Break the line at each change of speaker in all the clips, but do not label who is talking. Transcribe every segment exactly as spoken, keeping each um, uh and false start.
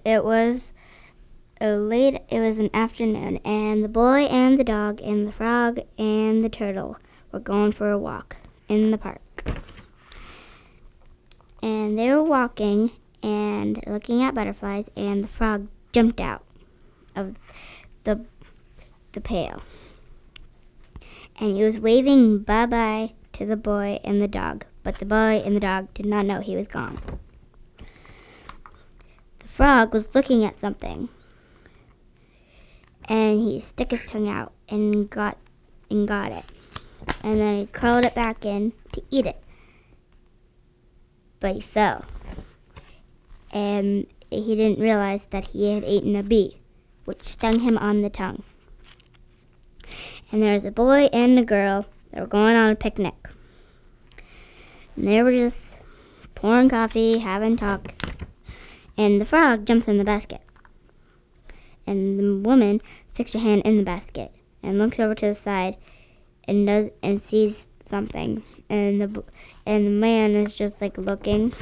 it was a late. It was an afternoon, and the boy and the dog and the frog and the turtle were going for a walk in the park. And they were walking and looking at butterflies, and the frog jumped out of the the pail. And he was waving bye-bye to the boy and the dog, but the boy and the dog did not know he was gone. The frog was looking at something, and he stuck his tongue out and got and got it. And then he curled it back in to eat it. But he fell. And he didn't realize that he had eaten a bee, which stung him on the tongue. And there was a boy and a girl that were going on a picnic. And they were just pouring coffee, having talk. And the frog jumps in the basket. And the woman sticks her hand in the basket and looks over to the side and does and sees something. And the and the man is just like looking.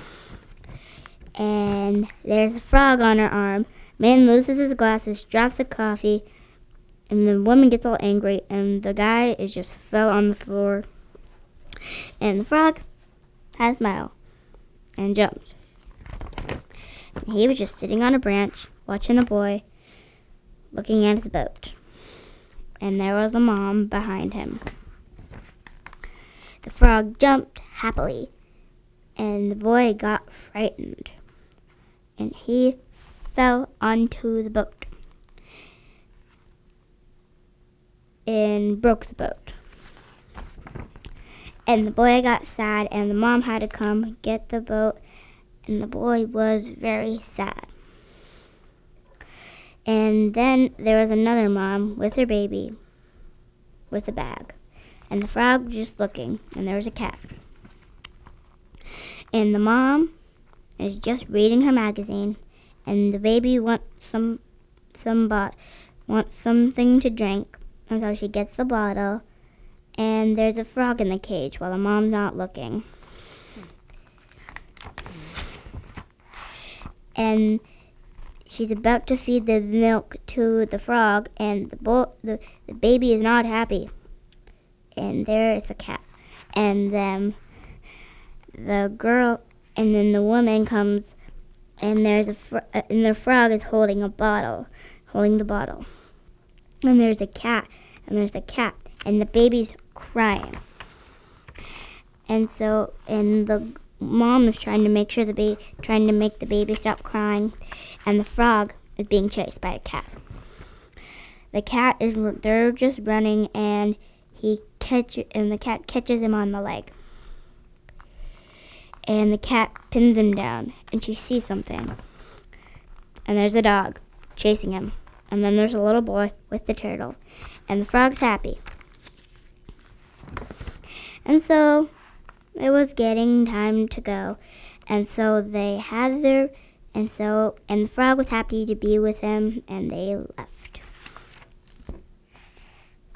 And there's a frog on her arm. Man loses his glasses, drops the coffee, and the woman gets all angry, and the guy is just fell on the floor. And the frog had a smile and jumped. And he was just sitting on a branch, watching a boy, looking at his boat. And there was a mom behind him. The frog jumped happily, and the boy got frightened, and he fell onto the boat and broke the boat. And the boy got sad, and the mom had to come get the boat, and the boy was very sad. And then there was another mom with her baby with a bag, and the frog was just looking, and there was a cat. And the mom is just reading her magazine, and the baby wants some some bot wants something to drink, and so she gets the bottle, and there's a frog in the cage while the mom's not looking. And she's about to feed the milk to the frog, and the bo- the, the baby is not happy. And there is a cat, and then the girl, and then the woman comes, and there's a fr- and the frog is holding a bottle, holding the bottle, and there's a cat, and there's a cat, and the baby's crying, and so and the mom is trying to make sure the baby, trying to make the baby stop crying, and the frog is being chased by a cat. The cat is they're just running, and he catch and the cat catches him on the leg. And the cat pins him down, and she sees something. And there's a dog chasing him. And then there's a little boy with the turtle. And the frog's happy. And so it was getting time to go. And so they had their, and so, and the frog was happy to be with him, and they left.